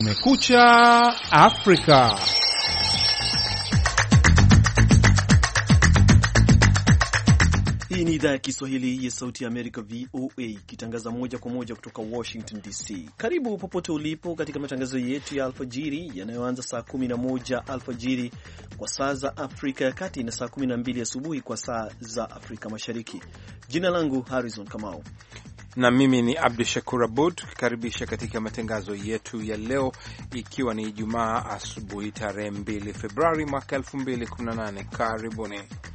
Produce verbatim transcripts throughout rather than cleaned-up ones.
Kumekucha Afrika. Hii ni idhaa ya Kiswahili ya Sauti ya Amerika, V O A, ikitangaza moja kwa moja kutoka Washington D C. Karibu popote ulipo katika matangazo yetu ya alfajiri yanayoanza saa kumi na moja alfajiri kwa saa za Afrika ya Kati na saa kumi na mbili asubuhi kwa saa za Afrika Mashariki. Jina langu Harrison Kamau na mimi ni Abdi Shakur Abud, tukikaribisha katika matangazo yetu ya leo, ikiwa ni Ijumaa asubuhi tarehe mbili Februari mwaka elfu mbili kumi na nane. Karibuni.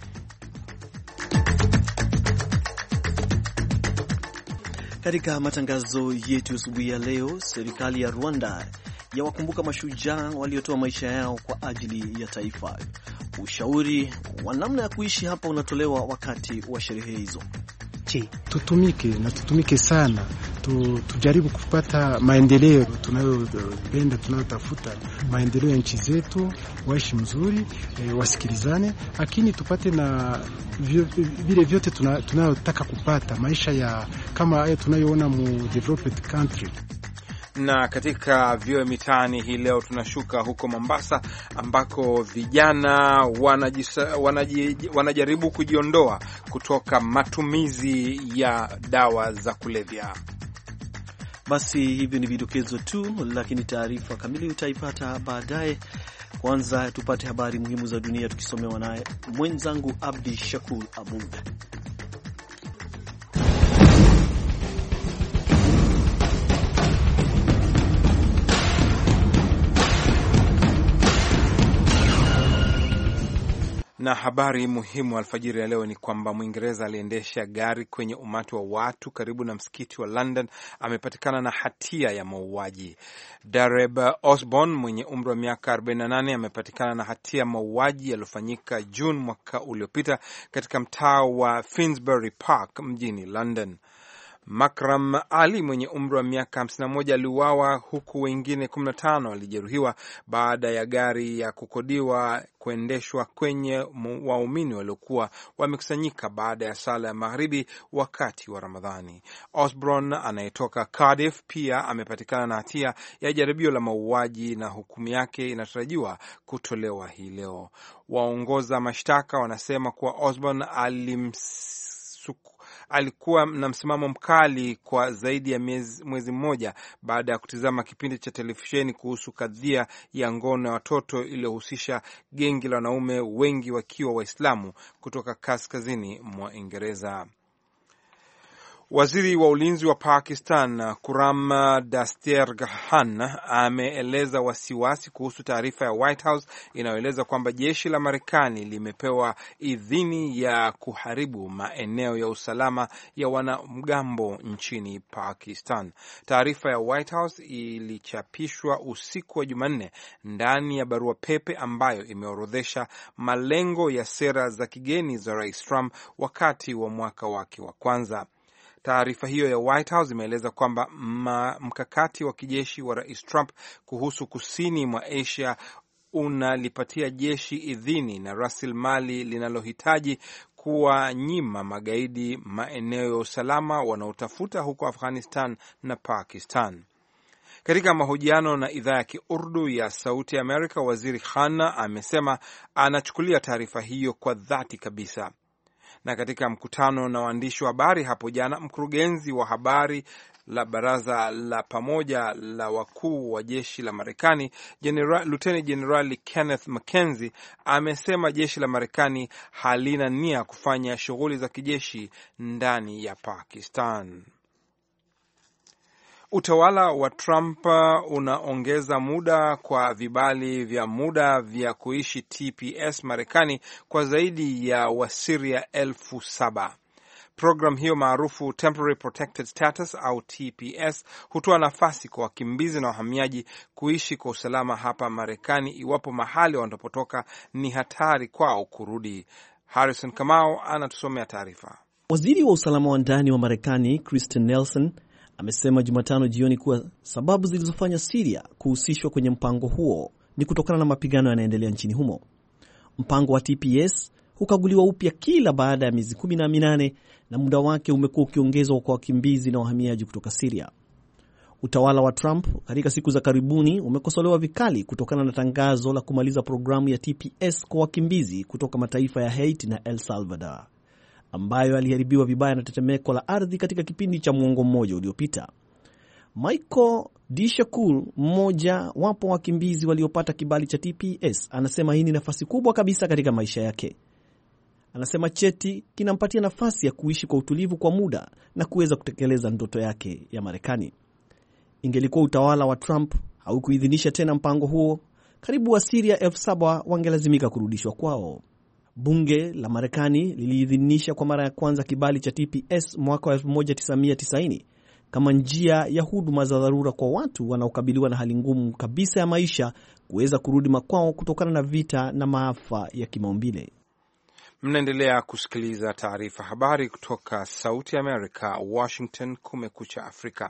Katika matangazo yetu asubuhi ya leo, serikali ya Rwanda yawakumbuka mashujaa waliotoa maisha yao kwa ajili ya taifa. Ushauri wa namna ya kuishi hapa unatolewa wakati wa sherehe hizo. Je, tutumike na tutumike sana, tu, tujaribu kupata maendeleo tunayopenda, tunayotafuta maendeleo ya nchi zetu, waishi mzuri, e, wasikilizane, lakini tupate na vile vyote tunayotaka kupata, maisha ya kama haya tunayoona mu developed country. Na katika vio mitaani hii leo tunashuka huko Mombasa, ambako vijana wanajisa, wanaji, wanajaribu kujiondoa kutoka matumizi ya dawa za kulevya. Basi hivyo ni vidokezo tu, lakini taarifa kamili utaipata baadaye. Kwanza tupate habari muhimu za dunia tukisomewa naye mwenzangu Abdi Shakur Abud. Na habari muhimu alfajiri ya leo ni kwamba Mwingereza aliendesha gari kwenye umati wa watu karibu na msikiti wa London amepatikana na hatia ya mauaji. Dareb Osborne mwenye umri wa miaka arobaini na nane amepatikana na hatia ya mauaji yaliyofanyika June mwaka uliopita katika mtaa wa Finsbury Park mjini London. Makram Ali mwenye umri wa miaka hamsini na moja aliuawa huku wengine kumi na tano walijeruhiwa baada ya gari ya kukodiwa kuendeshwa kwenye waumini waliokuwa wamekusanyika baada ya sala ya magharibi wakati wa Ramadhani. Osborne anayetoka Cardiff pia amepatikana na hatia ya jaribio la mauaji na hukumu yake inatarajiwa kutolewa hii leo. Waongoza mashtaka wanasema kuwa Osborne alimsuku alikuwa na msimamo mkali kwa zaidi ya mwezi, mwezi mmoja baada ya kutizama kipindi cha televisheni kuhusu kadhia ya ngono ya watoto iliyohusisha gengi la wanaume, wengi wakiwa Waislamu kutoka kaskazini mwa Uingereza. Waziri wa ulinzi wa Pakistan Kuram Daster Khan ameeleza wasiwasi kuhusu taarifa ya White House inayoeleza kwamba jeshi la Marekani limepewa idhini ya kuharibu maeneo ya usalama ya wanamgambo nchini Pakistan. Taarifa ya White House ilichapishwa usiku wa Jumanne ndani ya barua pepe ambayo imeorodhesha malengo ya sera za kigeni za Rais Trump wakati wa mwaka wake wa kwanza. Taarifa hiyo ya White House imeeleza kwamba mkakati wa kijeshi wa Rais Trump kuhusu kusini mwa Asia unalipatia jeshi idhini na rasilimali linalohitaji kuwanyima magaidi maeneo ya usalama wanaotafuta huko Afghanistan na Pakistan. Katika mahojiano na idhaa ya Kiurdu ya Sauti ya Amerika, Waziri Khan amesema anachukulia taarifa hiyo kwa dhati kabisa. Na katika mkutano na waandishi wa habari hapo jana, mkurugenzi wa habari la baraza la pamoja la wakuu wa jeshi la Marekani, Luteni Jenerali Kenneth McKenzie amesema jeshi la Marekani halina nia kufanya shughuli za kijeshi ndani ya Pakistan. Utawala wa Trump unaongeza muda kwa vibali vya muda vya kuishi T P S Marekani kwa zaidi ya Wasiria elfu saba. Program hiyo maarufu Temporary Protected Status au T P S hutoa nafasi kwa wakimbizi na wahamiaji kuishi kwa usalama hapa Marekani iwapo mahali wanapotoka ni hatari kwao kurudi. Harrison Kamau anatusomea taarifa. Waziri wa usalama wa ndani wa Marekani Kristen Nelson amesema Jumatano jioni kuwa sababu zilizofanya Syria kuhusishwa kwenye mpango huo ni kutokana na mapigano yanayoendelea nchini humo. Mpango wa T P S hukaguliwa upya kila baada ya miezi kumi na minane na muda wake umekuwa ukiongezwa kwa wakimbizi na wahamiaji kutoka Syria. Utawala wa Trump katika siku za karibuni umekosolewa vikali kutokana na tangazo la kumaliza programu ya T P S kwa wakimbizi kutoka mataifa ya Haiti na El Salvador, ambayo yaliharibiwa vibaya na tetemeko la ardhi katika kipindi cha muongo mmoja uliopita. Michael Dishakur, mmoja wapo wakimbizi waliopata kibali cha T P S, anasema hii ni nafasi kubwa kabisa katika maisha yake. Anasema cheti kinampatia nafasi ya kuishi kwa utulivu kwa muda na kuweza kutekeleza ndoto yake ya Marekani. Ingelikuwa utawala wa Trump haukuidhinisha tena mpango huo, karibu wa Syria elfu saba wangelazimika kurudishwa kwao. Bunge la Marekani liliidhinisha kwa mara ya kwanza kibali cha T P S mwaka wa elfu moja tisa mia tisaini kama njia ya huduma za dharura kwa watu wanaokabiliwa na hali ngumu kabisa ya maisha kuweza kurudi makwao kutokana na vita na maafa ya kimaumbile. Mnaendelea kusikiliza taarifa habari kutoka Sauti ya Amerika, Washington. Kumekucha Afrika.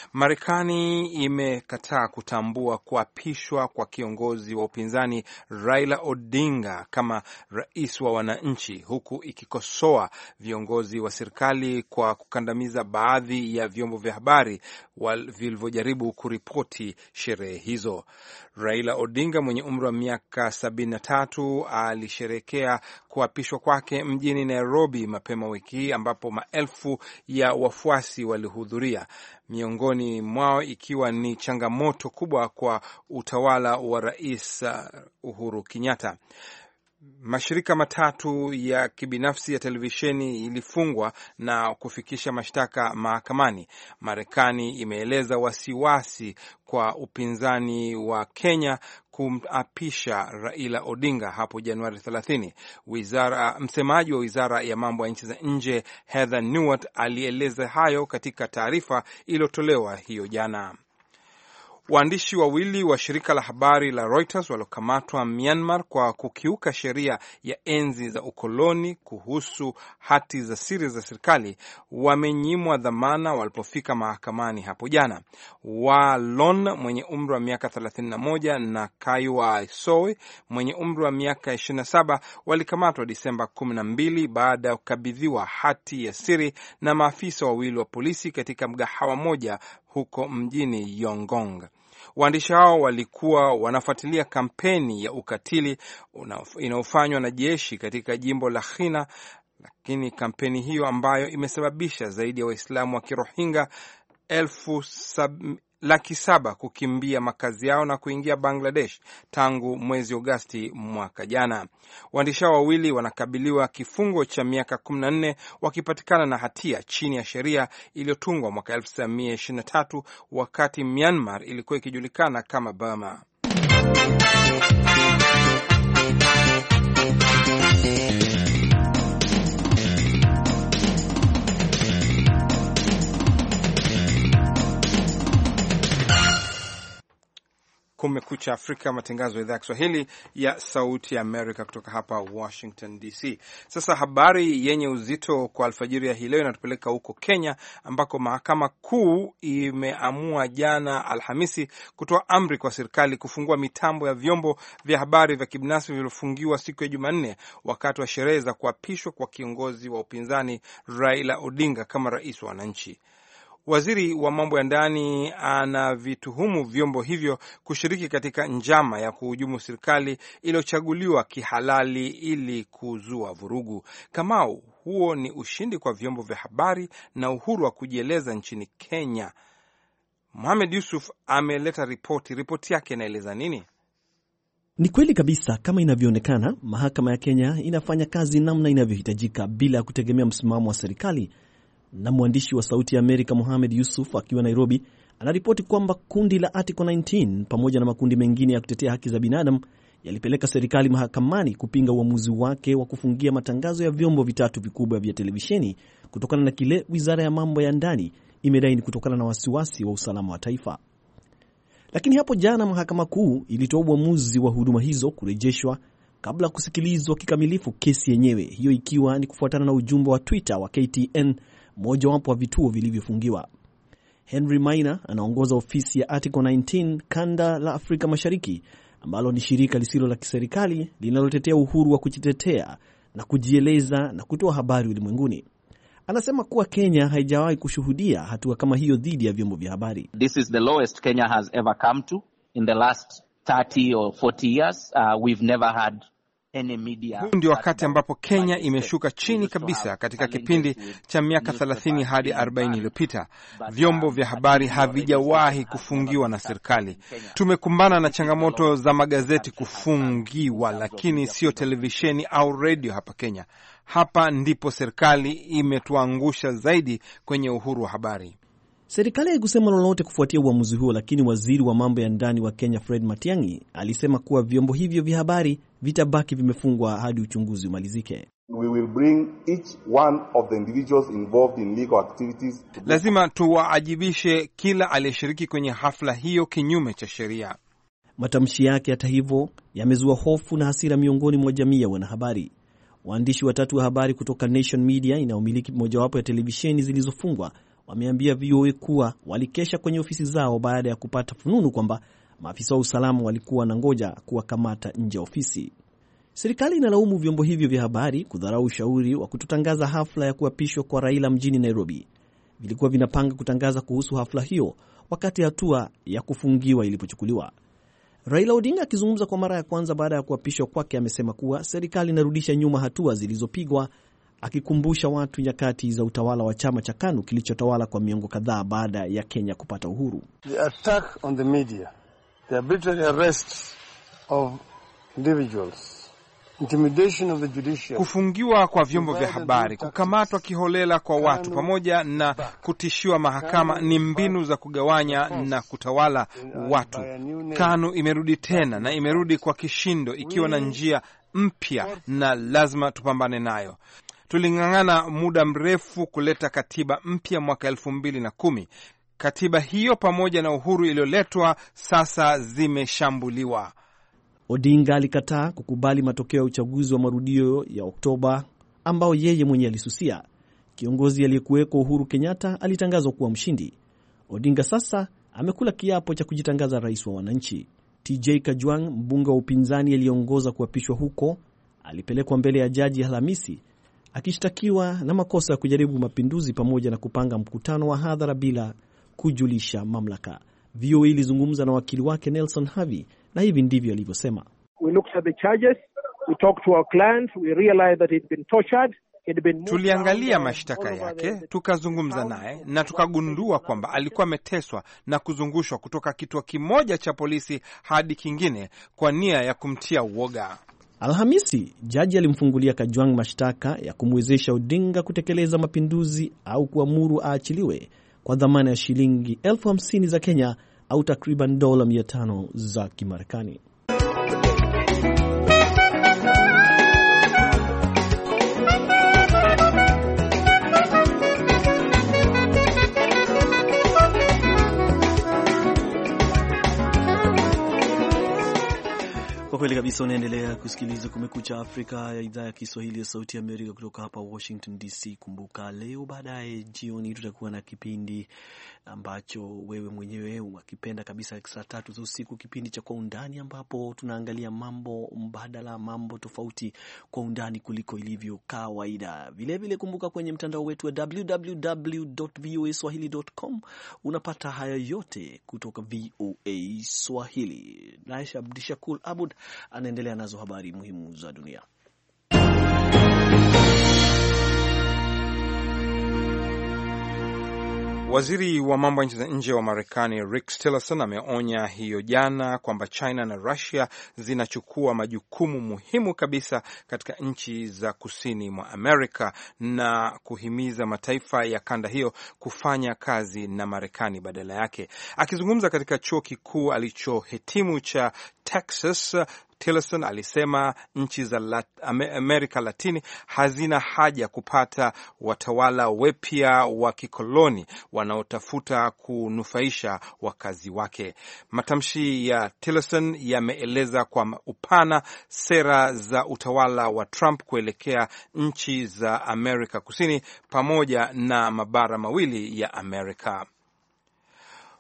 Marekani imekataa kutambua kuapishwa kwa kiongozi wa upinzani Raila Odinga kama rais wa wananchi, huku ikikosoa viongozi wa serikali kwa kukandamiza baadhi ya vyombo vya habari vilivyojaribu kuripoti sherehe hizo. Raila Odinga mwenye umri wa miaka sabini na tatu alisherekea kuapishwa kwake mjini Nairobi mapema wiki hii, ambapo maelfu ya wafuasi walihudhuria, miongoni mwao ikiwa ni changamoto kubwa kwa utawala wa Rais Uhuru Kenyatta. Mashirika matatu ya kibinafsi ya televisheni ilifungwa na kufikisha mashtaka mahakamani. Marekani imeeleza wasiwasi kwa upinzani wa Kenya kumapisha Raila Odinga hapo Januari thelathini. Wizara, msemaji wa Wizara ya Mambo ya Nchi za Nje Heather Nauert alieleza hayo katika taarifa iliyotolewa hiyo jana. Waandishi wawili wa shirika la habari la Reuters waliokamatwa Myanmar kwa kukiuka sheria ya enzi za ukoloni kuhusu hati za siri za serikali wamenyimwa dhamana walipofika mahakamani hapo jana. Wa Lon mwenye umri wa miaka thelathini na moja na Kaiwa Soe mwenye umri wa miaka ishirini na saba walikamatwa Disemba kumi na mbili baada ya kukabidhiwa hati ya siri na maafisa wawili wa polisi katika mgahawa moja huko mjini Yongong. Waandishi hao walikuwa wanafuatilia kampeni ya ukatili inayofanywa na jeshi katika jimbo la Rakhine, lakini kampeni hiyo ambayo imesababisha zaidi ya Waislamu wa Kirohingya elfu sab... laki saba kukimbia makazi yao na kuingia Bangladesh tangu mwezi Agosti mwaka jana. Waandishi hao wawili wanakabiliwa kifungo cha miaka kumi na nne wakipatikana na hatia chini ya sheria iliyotungwa mwaka elfu tisa mia ishirini na tatu wakati Myanmar ilikuwa ikijulikana kama Burma. Kumekucha Afrika, matangazo ya idhaa ya Kiswahili ya Sauti ya Amerika kutoka hapa Washington D C. Sasa habari yenye uzito kwa alfajiri ya hii leo inatupeleka huko Kenya, ambako mahakama kuu imeamua jana Alhamisi kutoa amri kwa serikali kufungua mitambo ya vyombo vya habari vya kibinafsi vilivyofungiwa siku ya Jumanne wakati wa sherehe za kuapishwa kwa kiongozi wa upinzani Raila Odinga kama rais wa wananchi. Waziri wa mambo ya ndani anavituhumu vyombo hivyo kushiriki katika njama ya kuhujumu serikali iliyochaguliwa kihalali ili kuzua vurugu. Kamau, huo ni ushindi kwa vyombo vya habari na uhuru wa kujieleza nchini Kenya. Mohamed Yusuf ameleta ripoti. Ripoti yake inaeleza nini? Ni kweli kabisa, kama inavyoonekana, mahakama ya Kenya inafanya kazi namna inavyohitajika bila kutegemea msimamo wa serikali. Na mwandishi wa Sauti ya Amerika Mohamed Yusuf akiwa Nairobi anaripoti kwamba kundi la Article kumi na tisa pamoja na makundi mengine ya kutetea haki za binadamu yalipeleka serikali mahakamani kupinga uamuzi wake wa kufungia matangazo ya vyombo vitatu vikubwa vya televisheni kutokana na kile Wizara ya Mambo ya Ndani imedai ni kutokana na wasiwasi wa usalama wa taifa. Lakini hapo jana mahakama kuu ilitoa uamuzi wa huduma hizo kurejeshwa kabla kusikilizwa kikamilifu kesi yenyewe, hiyo ikiwa ni kufuatana na ujumbe wa Twitter wa K T N, moja wapo wa vituo vilivyofungiwa. Henry Maina anaongoza ofisi ya Article kumi na tisa kanda la Afrika Mashariki, ambalo ni shirika lisilo la kiserikali linalotetea uhuru wa kujitetea na kujieleza na kutoa habari ulimwenguni. Anasema kuwa Kenya haijawahi kushuhudia hatua kama hiyo dhidi ya vyombo vya habari. This is the lowest Kenya has ever come to in the last thirty or forty years. Uh, we've never had any media. Huu ndio wakati ambapo Kenya imeshuka chini kabisa katika kipindi cha miaka thelathini hadi arobaini iliyopita. Vyombo vya habari havijawahi kufungiwa na serikali. Tumekumbana na changamoto za magazeti kufungiwa, lakini sio televisheni au radio hapa Kenya. Hapa ndipo serikali imetuangusha zaidi kwenye uhuru wa habari. Serikali haikusema lolote kufuatia uamuzi huo, lakini waziri wa mambo ya ndani wa Kenya Fred Matiang'i alisema kuwa vyombo hivyo vya habari vitabaki vimefungwa hadi uchunguzi umalizike. We will bring each one of the individuals involved in legal activities. Lazima tuwaajibishe kila aliyeshiriki kwenye hafla hiyo kinyume cha sheria. Matamshi yake hata hivyo yamezua hofu na hasira miongoni mwa jamii ya wanahabari. Waandishi watatu wa habari kutoka Nation Media inayomiliki mojawapo ya televisheni zilizofungwa wameambia V O A kuwa walikesha kwenye ofisi zao baada ya kupata fununu kwamba maafisa wa usalama walikuwa na ngoja kuwakamata nje ya ofisi. Serikali inalaumu vyombo hivyo vya habari kudharau ushauri wa kutotangaza hafla ya kuapishwa kwa Raila mjini Nairobi. Vilikuwa vinapanga kutangaza kuhusu hafla hiyo wakati hatua ya kufungiwa ilipochukuliwa. Raila Odinga akizungumza kwa mara ya kwanza baada ya kuapishwa kwake amesema kuwa serikali inarudisha nyuma hatua zilizopigwa, akikumbusha watu nyakati za utawala wa chama cha KANU kilichotawala kwa miongo kadhaa baada ya Kenya kupata uhuru. The attack on the media, the arbitrary arrests of individuals, intimidation of the judiciary, kufungiwa kwa vyombo vya habari, kukamatwa kiholela kwa watu pamoja na kutishiwa mahakama ni mbinu za kugawanya na kutawala watu. KANU imerudi tena na imerudi kwa kishindo ikiwa na njia mpya na lazima tupambane nayo. Tulingangana muda mrefu kuleta katiba mpya mwaka elfu mbili na kumi. Katiba hiyo pamoja na uhuru iliyoletwa sasa zimeshambuliwa. Odinga alikataa kukubali matokeo ya uchaguzi wa marudio ya Oktoba ambao yeye mwenyewe alisusia. Kiongozi aliyekuweko Uhuru Kenyatta alitangazwa kuwa mshindi. Odinga sasa amekula kiapo cha kujitangaza rais wa wananchi. T J Kajwang, mbunge wa upinzani aliongoza kuapishwa huko, alipelekwa mbele ya jaji Alhamisi akishtakiwa na makosa ya kujaribu mapinduzi pamoja na kupanga mkutano wa hadhara bila kujulisha mamlaka. V O A ilizungumza na wakili wake Nelson Havi na hivi ndivyo alivyosema. We looked at the charges, we talked to our client, we realized that he'd been tortured. Tuliangalia mashtaka yake, tukazungumza naye na tukagundua kwamba alikuwa ameteswa na kuzungushwa kutoka kituo kimoja cha polisi hadi kingine kwa nia ya kumtia uoga. Alhamisi, jaji alimfungulia Kajwang mashtaka ya kumwezesha Odinga kutekeleza mapinduzi au kuamuru aachiliwe kwa dhamana ya shilingi elfu hamsini za Kenya au takriban dola mia tano za Kimarekani. Kwa kweli kabisa unaendelea kusikiliza Kumekucha Afrika ya idhaa ya Kiswahili ya Sauti ya Amerika kutoka hapa Washington D C. Kumbuka leo baadaye jioni tutakuwa na kipindi ambacho wewe mwenyewe unakipenda kabisa, saa tatu za usiku, kipindi cha Kwa Undani, ambapo tunaangalia mambo mbadala, mambo tofauti kwa undani kuliko ilivyo kawaida. Vile vile kumbuka kwenye mtandao wetu wa w w w dot voa swahili dot com unapata haya yote kutoka V O A Swahili. Naisha Abdishakur Abud anaendelea nazo habari muhimu za dunia. Waziri wa mambo ya nchi za nje wa Marekani Rex Tillerson ameonya hiyo jana kwamba China na Russia zinachukua majukumu muhimu kabisa katika nchi za kusini mwa Amerika na kuhimiza mataifa ya kanda hiyo kufanya kazi na Marekani badala yake. Akizungumza katika chuo kikuu alichohitimu cha Texas, Tillerson alisema nchi za Lat Amerika Latini hazina haja kupata watawala wapya wa kikoloni wanaotafuta kunufaisha wakazi wake. Matamshi ya Tillerson yameeleza kwa upana sera za utawala wa Trump kuelekea nchi za Amerika Kusini pamoja na mabara mawili ya Amerika.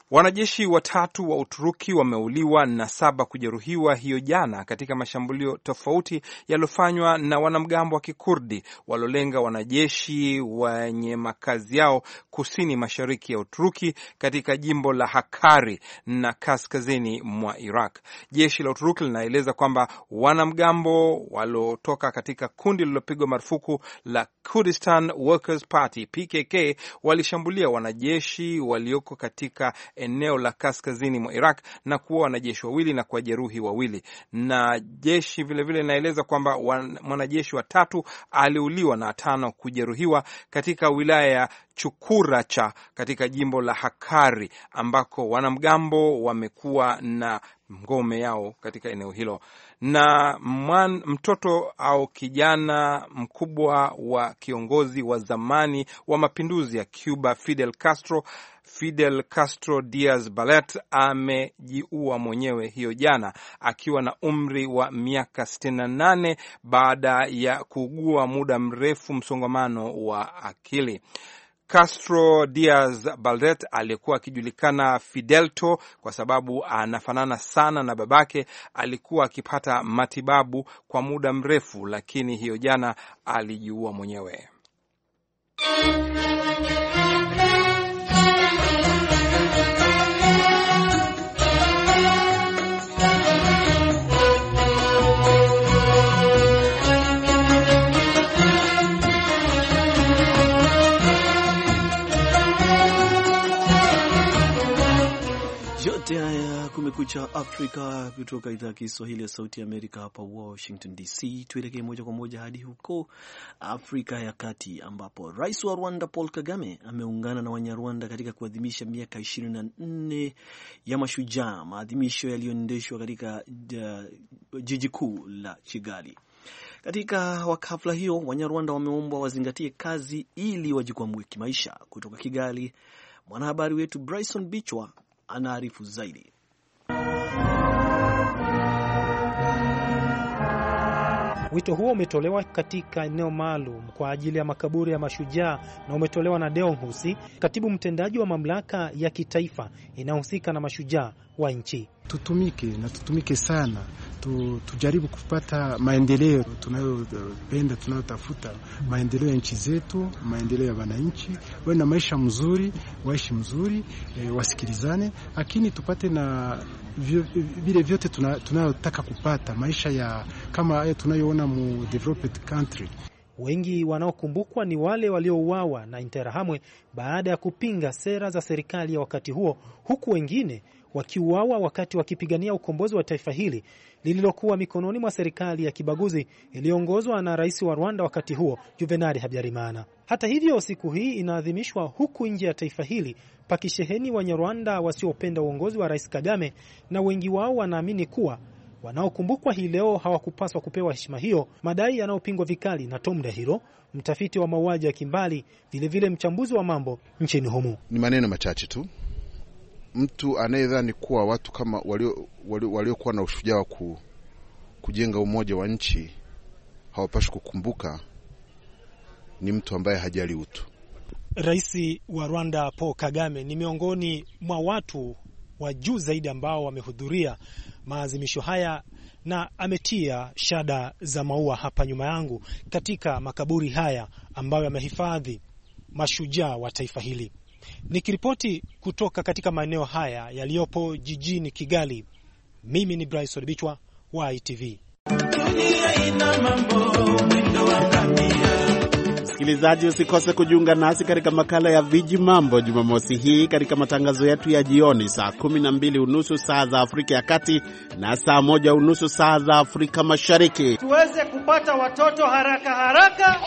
Wanajeshi watatu wa Uturuki wameuliwa na saba kujeruhiwa hiyo jana katika mashambulio tofauti yaliyofanywa na wanamgambo wa Kikurdi walolenga wanajeshi wenye makazi yao kusini mashariki ya Uturuki katika jimbo la Hakkari na kaskazini mwa Iraq. Jeshi la Uturuki linaeleza kwamba wanamgambo waliotoka katika kundi lililopigwa marufuku la Kurdistan Workers Party P K K walishambulia wanajeshi walioko katika eneo la kaskazini mwa Iraq na kuua wanajeshi wawili na kujeruhi wawili. Na jeshi vile vile linaeleza kwamba mwanajeshi wa tatu aliuliwa na tano kujeruhiwa katika wilaya ya Chukuracha katika jimbo la Hakkari ambako wanamgambo wamekuwa na ngome yao katika eneo hilo. Na mwan, mtoto au kijana mkubwa wa kiongozi wa zamani wa mapinduzi ya Cuba Fidel Castro Fidel Castro Diaz Balart amejiua mwenyewe hiyo jana akiwa na umri wa miaka sitini na nane baada ya kuugua muda mrefu msongamano wa akili. Castro Diaz Balart alikuwa akijulikana Fidelto kwa sababu anafanana sana na babake. Alikuwa akipata matibabu kwa muda mrefu, lakini hiyo jana alijiua mwenyewe. Yote haya Kumekucha Afrika kutoka idhaa ya Kiswahili ya Sauti ya Amerika hapa Washington D C. Tuelekee moja kwa moja hadi huko Afrika ya Kati ambapo Rais wa Rwanda Paul Kagame ameungana na Wanyarwanda katika kuadhimisha miaka ishirini na nne ya Mashujaa, maadhimisho yaliyoendeshwa katika uh, jiji kuu la Kigali. Katika hafla hiyo Wanyarwanda wameombwa wazingatie kazi ili wajikwamue kimaisha. Kutoka Kigali, mwanahabari wetu Bryson Bichwa anaarifu zaidi. Wito huo umetolewa katika eneo maalum kwa ajili ya makaburi ya mashujaa na umetolewa na Deo Nkusi, katibu mtendaji wa mamlaka ya kitaifa inayohusika na mashujaa wa nchi. Tutumike na tutumike sana, tu, tujaribu kupata maendeleo tunayopenda, tunayotafuta maendeleo ya nchi zetu, maendeleo ya wananchi, wawe na maisha mzuri, waishi mzuri, e, wasikilizane, lakini tupate na vile vyote tunayotaka kupata, maisha ya kama haya tunayoona mu developed country. Wengi wanaokumbukwa ni wale waliouawa na Interahamwe baada ya kupinga sera za serikali ya wakati huo, huku wengine wakiuawa wakati wakipigania ukombozi wa taifa hili lililokuwa mikononi mwa serikali ya kibaguzi iliyoongozwa na rais wa Rwanda wakati huo Juvenal Habyarimana. Hata hivyo, siku hii inaadhimishwa huku nje ya taifa hili pakisheheni Wanyarwanda wasiopenda uongozi wa Rais Kagame, na wengi wao wanaamini kuwa wanaokumbukwa hii leo hawakupaswa kupewa heshima hiyo, madai yanayopingwa vikali na Tom Dahiro, mtafiti wa mauaji ya kimbali, vile vile mchambuzi wa mambo nchini humu. Ni maneno machache tu. Mtu anayedhani kuwa watu kama walio waliokuwa na ushujaa wa ku, kujenga umoja wa nchi hawapashi kukumbuka ni mtu ambaye hajali utu. Rais wa Rwanda Paul Kagame ni miongoni mwa watu wa juu zaidi ambao wamehudhuria maazimisho haya na ametia shada za maua hapa nyuma yangu katika makaburi haya ambayo yamehifadhi mashujaa wa taifa hili. Nikiripoti kutoka katika maeneo haya yaliyopo jijini Kigali, mimi ni Bryson Bichwa wa I T V. Msikilizaji, usikose kujiunga nasi katika makala ya Viji Mambo Jumamosi hii katika matangazo yetu ya jioni saa kumi na mbili unusu saa za Afrika ya Kati na saa moja unusu saa za Afrika Mashariki. Tuweze kupata watoto haraka haraka.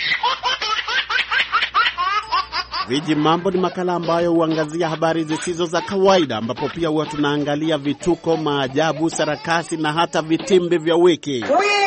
Viji Mambo ni makala ambayo huangazia habari zisizo za kawaida, ambapo pia huwa tunaangalia vituko, maajabu, sarakasi na hata vitimbi vya wiki.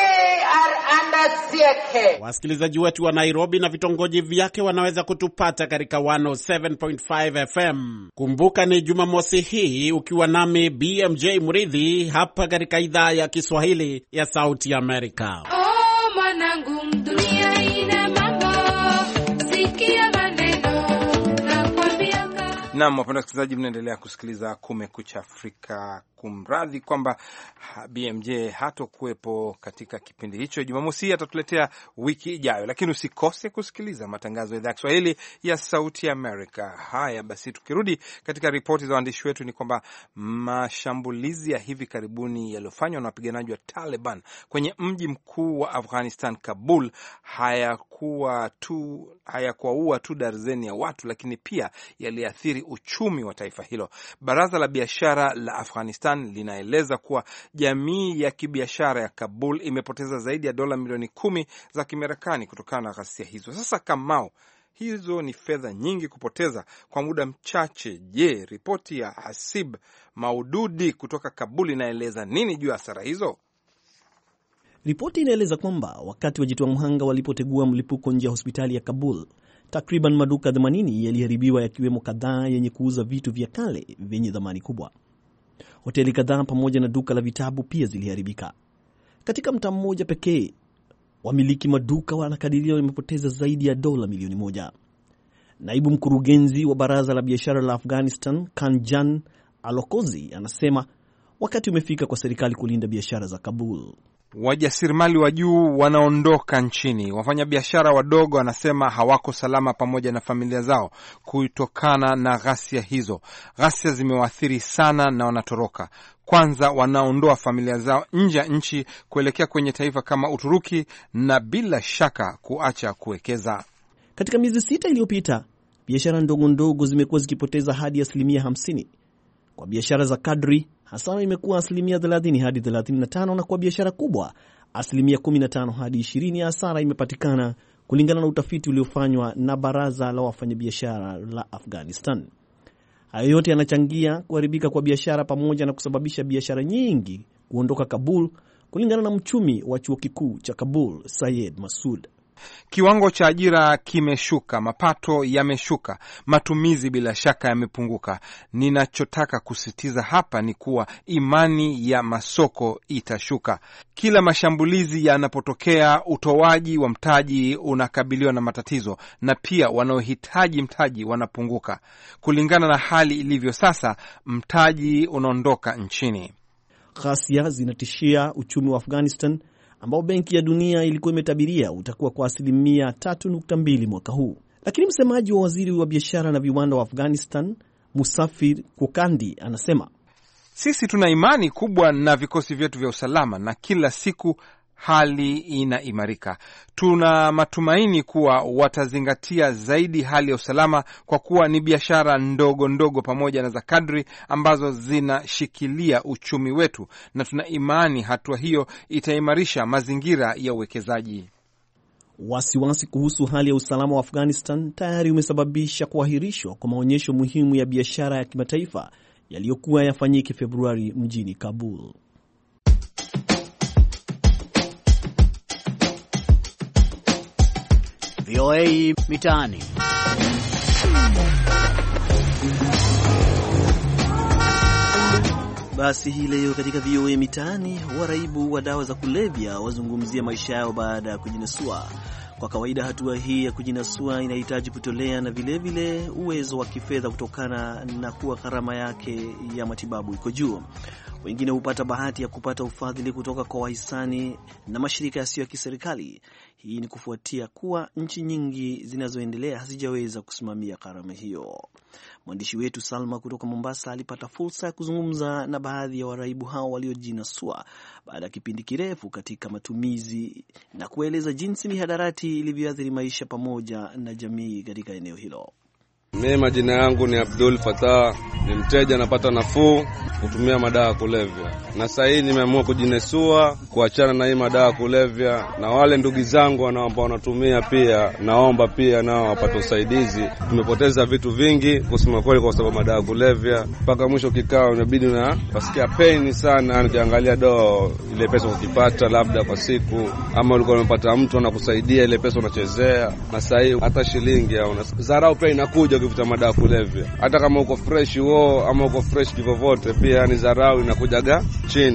Wasikilizaji wetu wa Nairobi na vitongoji vyake wanaweza kutupata katika one oh seven point five F M. Kumbuka ni Jumamosi hii ukiwa nami B M J Muridhi hapa katika idhaa ya Kiswahili ya Sauti ya Amerika. Oh, mwanangu, dunia ina mambo, sikia maneno na kwambia. Naam, wapenda wasikilizaji, mnaendelea kusikiliza Kumekucha Afrika. Kumradhi kwamba B M J hatokuwepo katika kipindi hicho. Jumamosi atatuletea wiki ijayo, lakini usikose kusikiliza matangazo ya idhaa ya Kiswahili ya Sauti ya Amerika. Haya basi, tukirudi katika ripoti za waandishi wetu, ni kwamba mashambulizi ya hivi karibuni yaliyofanywa na wapiganaji wa Taliban kwenye mji mkuu wa Afghanistan, Kabul, hayakuwa tu hayakuwaua tu darzeni ya watu, lakini pia yaliathiri uchumi wa taifa hilo. Baraza la biashara la Afghanistan linaeleza kuwa jamii ya kibiashara ya Kabul imepoteza zaidi ya dola milioni kumi za Kimarekani kutokana na ghasia hizo. Sasa Kamau, hizo ni fedha nyingi kupoteza kwa muda mchache. Je, ripoti ya Hasib Maududi kutoka Kabul inaeleza nini juu ya hasara hizo? Ripoti inaeleza kwamba wakati wajitoa mhanga walipotegua mlipuko nje ya hospitali ya Kabul, takriban maduka themanini yaliharibiwa, yakiwemo kadhaa yenye kuuza vitu vya kale vyenye dhamani kubwa. Hoteli kadhaa pamoja na duka la vitabu pia ziliharibika. Katika mtaa mmoja pekee, wamiliki maduka wanakadiria wamepoteza zaidi ya dola milioni moja. Naibu mkurugenzi wa baraza la biashara la Afghanistan, Kanjan Alokozi, anasema wakati umefika kwa serikali kulinda biashara za Kabul. Wajasiriamali wa juu wanaondoka nchini. Wafanyabiashara wadogo wanasema hawako salama pamoja na familia zao kutokana na ghasia hizo. Ghasia zimewaathiri sana na wanatoroka. Kwanza wanaondoa familia zao nje ya nchi kuelekea kwenye taifa kama Uturuki na bila shaka kuacha kuwekeza. Katika miezi sita iliyopita, biashara ndogo ndogo zimekuwa zikipoteza hadi asilimia hamsini. Kwa biashara za kadri, hasara imekuwa asilimia thelathini hadi thelathini na tano, na kwa biashara kubwa asilimia kumi na tano hadi ishirini ya hasara imepatikana, kulingana na utafiti uliofanywa na baraza la wafanyabiashara la Afghanistan. Hayo yote yanachangia kuharibika kwa biashara pamoja na kusababisha biashara nyingi kuondoka Kabul, kulingana na mchumi wa chuo kikuu cha Kabul, Syed Masood. Kiwango cha ajira kimeshuka, mapato yameshuka, matumizi bila shaka yamepunguka. Ninachotaka kusisitiza hapa ni kuwa imani ya masoko itashuka. Kila mashambulizi yanapotokea, utoaji wa mtaji unakabiliwa na matatizo, na pia wanaohitaji mtaji wanapunguka. Kulingana na hali ilivyo sasa, mtaji unaondoka nchini. Ghasia zinatishia uchumi wa Afghanistan, ambao Benki ya Dunia ilikuwa imetabiria utakuwa kwa asilimia tatu nukta mbili mwaka huu. Lakini msemaji wa waziri wa biashara na viwanda wa Afghanistan, Musafir Kokandi, anasema sisi tuna imani kubwa na vikosi vyetu vya usalama na kila siku hali inaimarika. Tuna matumaini kuwa watazingatia zaidi hali ya usalama, kwa kuwa ni biashara ndogo ndogo pamoja na za kadri ambazo zinashikilia uchumi wetu, na tuna imani hatua hiyo itaimarisha mazingira ya uwekezaji. Wasiwasi kuhusu hali ya usalama wa Afghanistan tayari umesababisha kuahirishwa kwa maonyesho muhimu ya biashara ya kimataifa yaliyokuwa yafanyike Februari mjini Kabul. V O A Mitaani. Basi hii leo katika V O A Mitaani, waraibu wa dawa za kulevya wazungumzia maisha yao baada ya kujinasua. Kwa kawaida hatua hii ya kujinasua inahitaji kutolea na vile vile uwezo wa kifedha kutokana na kuwa gharama yake ya matibabu iko juu. Wengine hupata bahati ya kupata ufadhili kutoka kwa wahisani na mashirika yasiyo ya kiserikali. Hii ni kufuatia kuwa nchi nyingi zinazoendelea hazijaweza kusimamia gharama hiyo. Mwandishi wetu Salma kutoka Mombasa alipata fursa ya kuzungumza na baadhi ya waraibu hao waliojinasua baada ya kipindi kirefu katika matumizi, na kueleza jinsi mihadarati ilivyoathiri maisha pamoja na jamii katika eneo hilo. Mimi majina yangu ni Abdul Fatah, ni mteja napata nafuu kutumia madawa kulevya. Na sasa hivi nimeamua kujinasua, kuachana na hii madawa kulevya, na wale ndugu zangu ambao wanatumia pia naomba pia nao wapate usaidizi. Tumepoteza vitu vingi kusema kweli kwa sababu madawa kulevya. Mpaka mwisho kikao inabidi na wasikia pain sana, nikiangalia do ile pesa ukipata labda kwa siku, ama ulikuwa unapata mtu anakusaidia ile pesa unachezea, na sasa hivi hata shilingi au zarau pia inakuja ukivuta madawa kulevya. Hata kama uko fresh wao ama uko fresh kivovote pia ni zarau inakujaga chini.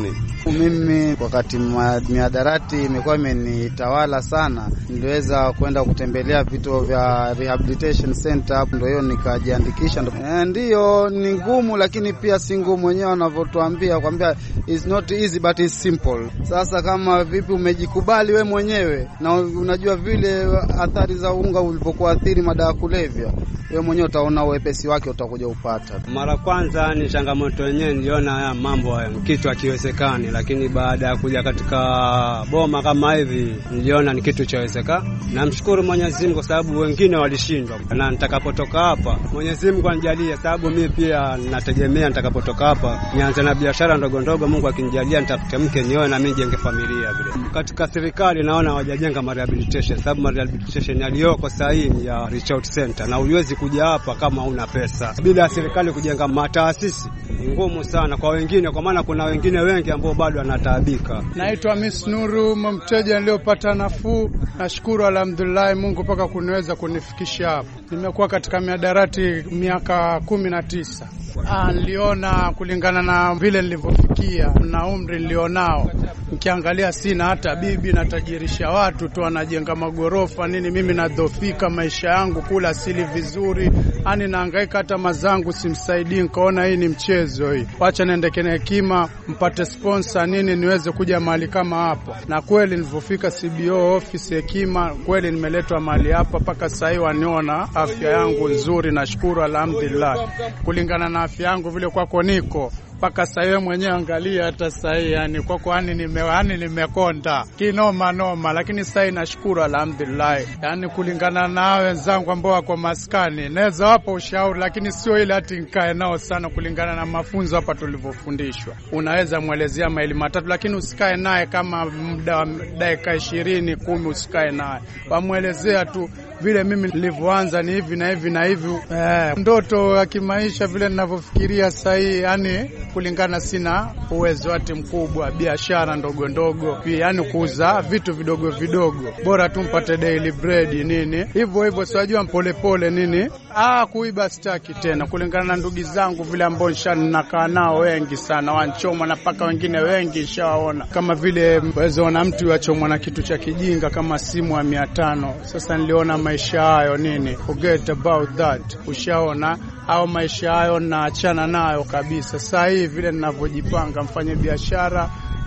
Mimi wakati mihadarati imekuwa imenitawala sana, niliweza kwenda kutembelea vituo vya rehabilitation center, ndio hiyo nikajiandikisha. Ndio ni ngumu, lakini pia si ngumu, wenyewe wanavyotuambia kwambia it's not easy but it's simple. Sasa kama vipi umejikubali we mwenyewe na unajua vile athari za unga ulipokuwa athiri madawa kulevya, wewe mwenyewe utaona uwepesi wake utakuja upata. Mara kwanza ni changamoto yenyewe, niliona haya mambo haya kitu hakiwezekani, lakini baada ya kuja katika boma kama hivi niliona ni kitu chawezekana. Namshukuru Mwenyezi Mungu kwa sababu wengine walishindwa, na nitakapotoka hapa Mwenyezi Mungu anijalie, sababu mimi pia ninategemea nitakapotoka hapa nianze na biashara ndogo ndogo. Mungu akinijalia nitafute mke nioe na mimi jenge familia vile. Katika serikali naona hawajajenga rehabilitation, sababu rehabilitation yaliyoko sasa hivi ya Reach Out Center, na uwezi kuja hapa kama una pesa. Bila serikali kujenga mataasisi ni ngumu sana kwa wengine, kwa maana kuna wengine wengi ambao bado wanataabika. Naitwa Miss Nuru, mteja niliyopata nafuu. Nashukuru alhamdulillah Mungu paka kuniweza kunifikisha hapa. Nimekuwa katika mihadarati miaka kumi na tisa. Ah, niliona kulingana na vile nilivyofikia na umri nilionao, nikiangalia sina hata bibi, natajirisha watu tu wanajenga magorofa nini, mimi nadhofika maisha yangu, kula sili vizuri, ani nahangaika hata mazangu simsaidii. Nikaona hii ni mchezo hii, acha niende kwenye hekima mpate sponsor nini niweze kuja mahali kama hapo. Na kweli nilipofika C B O office hekima, kweli nimeletwa mahali hapa, paka sasa hivi waniona afya yangu nzuri, nashukuru alhamdulillah. Kulingana na afya yangu vile kwako niko paka sasa wewe mwenyewe angalia hata sasa yani kwako yani nimeani nimekonda kinoma noma, lakini sasa nashukuru alhamdulillah. Yani kulingana na wenzangu ambao wako maskani naweza wapo ushauri, lakini sio ile ati nikae nao sana. Kulingana na mafunzo hapa tulivyofundishwa, unaweza muelezea maili matatu, lakini usikae naye kama muda wa dakika ishirini kumi, usikae naye, wamuelezea tu vile mimi nilivyoanza ni hivi na hivi na hivi. Eh, ndoto ya kimaisha vile ninavyofikiria sasa hii, yani kulingana sina uwezo ati mkubwa, biashara ndogo ndogo pia, yani kuuza vitu vidogo vidogo, bora tu mpate daily bread nini hivyo hivyo, siwajua mpole pole nini. Ah, kuiba sitaki tena, kulingana na ndugu zangu vile ambao ninakaa nao wengi sana wanchoma, na paka wengine wengi nishawaona kama vile wezo na mtu yachomwa na kitu cha kijinga kama simu ya mia tano. Sasa niliona maisha hayo nini, forget about that, ushaona au maisha hayo na achana nayo kabisa. Sasa hivi vile ninavyojipanga mfanye biashara,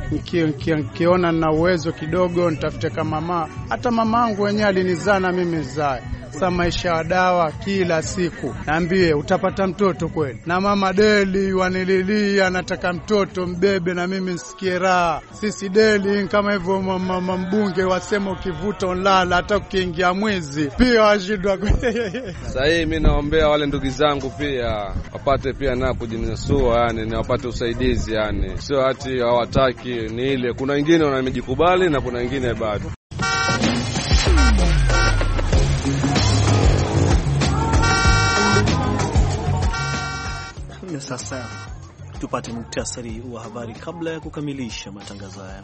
nikiona na uwezo kidogo nitafute kama mama, hata mamangu wenyewe alinizana mimi zae. Sasa maisha ya dawa kila siku, naambie utapata mtoto kweli, na mama deli wanililia anataka mtoto mbebe na mimi nisikie raha. Sisi deli kama hivyo mama mbunge wasema ukivuta onlala, hata ukiingia mwezi pia washindwa. Sasa hii mimi naombea wale ndugu zangu pia wapate pia na kujinasua, yani na wapate usaidizi, yani sio ati hawataki, ni ile kuna wengine wanamejikubali na kuna wengine bado. Sasa tupate muktasari wa habari kabla ya kukamilisha matangazo haya.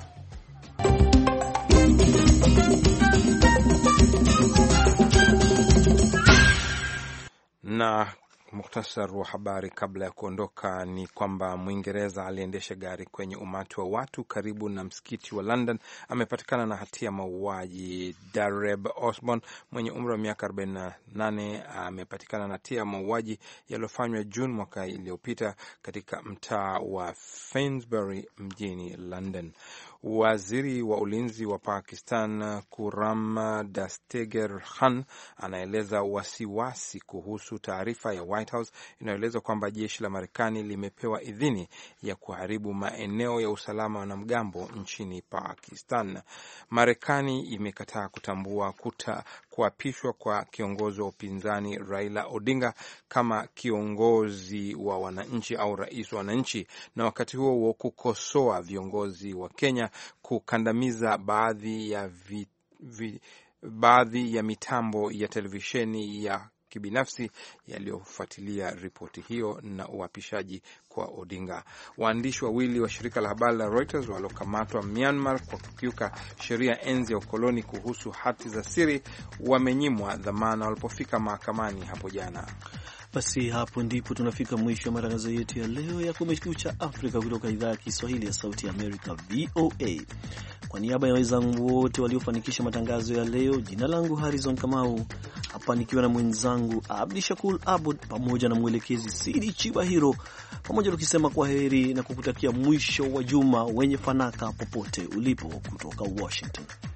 Na muktasari wa habari kabla ya kuondoka ni kwamba Mwingereza aliendesha gari kwenye umati wa watu karibu na msikiti wa London amepatikana na hatia ya mauaji. Dareb Osborne mwenye umri wa miaka arobaini na nane amepatikana na hatia ya mauaji yaliyofanywa June mwaka iliyopita katika mtaa wa Finsbury mjini London. Waziri wa ulinzi wa Pakistan Khurram Dastagir Khan anaeleza wasiwasi kuhusu taarifa ya White House inayoeleza kwamba jeshi la Marekani limepewa idhini ya kuharibu maeneo ya usalama wa wanamgambo nchini Pakistan. Marekani imekataa kutambua kuta kuapishwa kwa kiongozi wa upinzani Raila Odinga kama kiongozi wa wananchi au rais wa wananchi, na wakati huo huo kukosoa viongozi wa Kenya kukandamiza baadhi ya vi, vi, baadhi ya mitambo ya televisheni ya kibinafsi yaliyofuatilia ripoti hiyo na uapishaji kwa Odinga. Waandishi wawili wa shirika la habari la Reuters waliokamatwa Myanmar kwa kukiuka sheria enzi ya ukoloni kuhusu hati za siri wamenyimwa dhamana walipofika mahakamani hapo jana. Basi hapo ndipo tunafika mwisho wa matangazo yetu ya leo ya Kumekucha Afrika kutoka idhaa ya Kiswahili ya Sauti ya Amerika, V O A. Kwa niaba ya wenzangu wote waliofanikisha matangazo ya leo, jina langu Harrison Kamau, hapa nikiwa na mwenzangu Abdi Shakur Abud pamoja na mwelekezi Sidi Chibahiro, pamoja tukisema kwa heri na kukutakia mwisho wa juma wenye fanaka popote ulipo kutoka Washington.